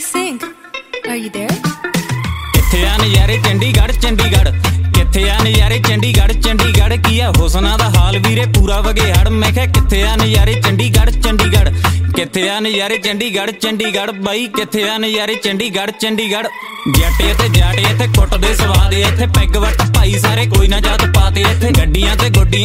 sync. Are you there? ਕਿੱਥੇ ਆ ਨਜ਼ਾਰੇ ਚੰਡੀਗੜ੍ਹ ਚੰਡੀਗੜ੍ਹ, ਕਿੱਥੇ ਆ ਨਜ਼ਾਰੇ ਚੰਡੀਗੜ੍ਹ ਚੰਡੀਗੜ੍ਹ, ਕੀ ਆ ਹੁਸਨਾ ਦਾ ਹਾਲ ਵੀਰੇ ਪੂਰਾ ਵਗੇਹੜ। ਮੈਂ ਕਿਹਾ ਕਿੱਥੇ ਆ ਨਜ਼ਾਰੇ ਚੰਡੀਗੜ੍ਹ ਚੰਡੀਗੜ੍ਹ, ਕਿੱਥੇ ਆ ਨਜ਼ਾਰੇ ਚੰਡੀਗੜ੍ਹ ਚੰਡੀਗੜ੍ਹ, ਬਾਈ ਕਿੱਥੇ ਆ ਨਜ਼ਾਰੇ ਚੰਡੀਗੜ੍ਹ ਚੰਡੀਗੜ੍ਹ। ਜੱਟ ਇੱਥੇ ਜਾਟ ਇੱਥੇ ਕੁੱਟਦੇ ਸਵਾਦ, ਇੱਥੇ ਪੈਗ ਵੱਟ ਭਾਈ ਸਾਰੇ ਕੋਈ ਨਾ ਜਾਤ ਪਾਤੇ, ਇੱਥੇ ਗੱਡੀਆਂ ਤੇ ਗੁੱਡੀਆਂ